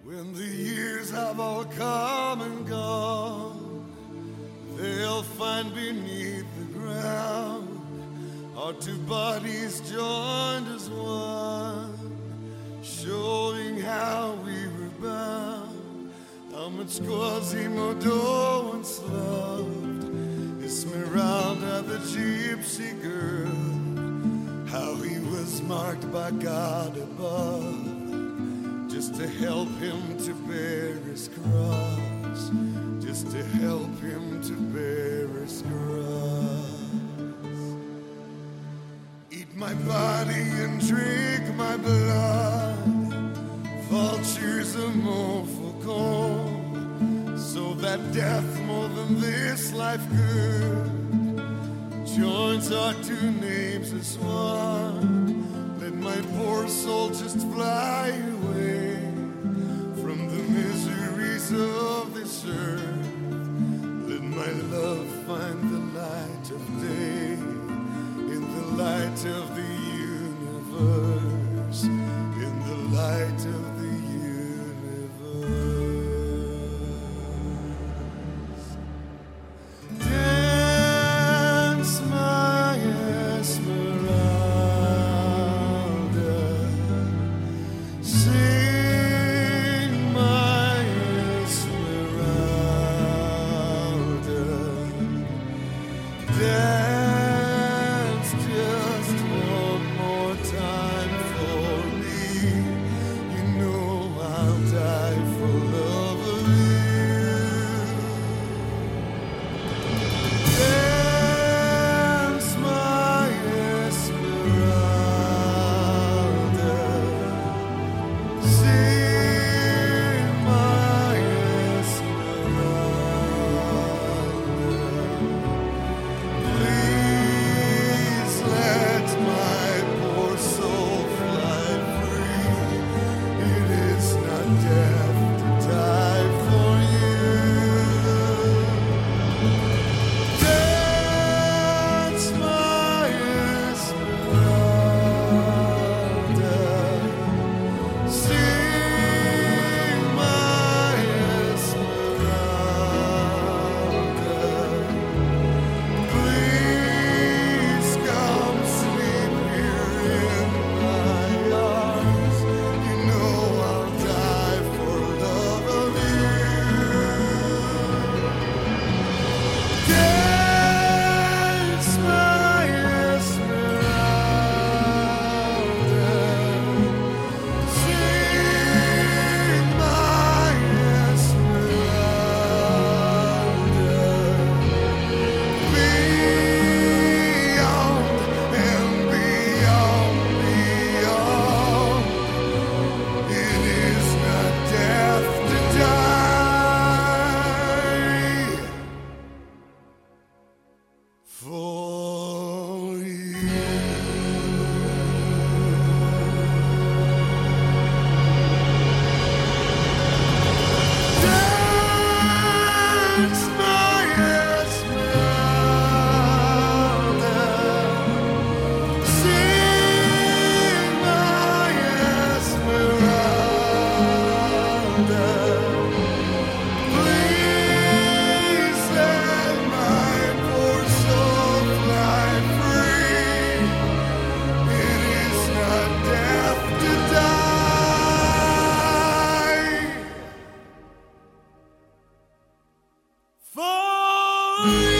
When the years have all come and gone, they'll find beneath the ground our two bodies joined as one, showing how we were bound, how much Quasimodo once loved Esmeralda, the gypsy girl, how he was marked by God above, just to help him to bear his cross, just to help him to bear his cross. Eat my body and drink my blood, vultures of Montfaucon, so that death more than this life could joins our two names as one. Let my poor soul just fly away from the miseries of this earth. Let my love find the light of day in the light of the universe, in the light of the universe. Dance, my Esmeralda, sing, my Esmeralda, dance just one more time for me. You know I'll die for love of you. Dance, my Esmeralda, sing, my Esmeralda. Please let my poor soul fly free. It is not death to die for you. Dance, my Esmeralda, sing, my Esmeralda. Please come sleep here in my arms. You know I'll die for love of you. Dance, my Esmeralda, sing, my Esmeralda. Beyond and beyond, beyond, it is not death to die for you. Dance, my Esmeralda, sing, my Esmeralda. Please let my poor soul fly free. It is not death to die for you.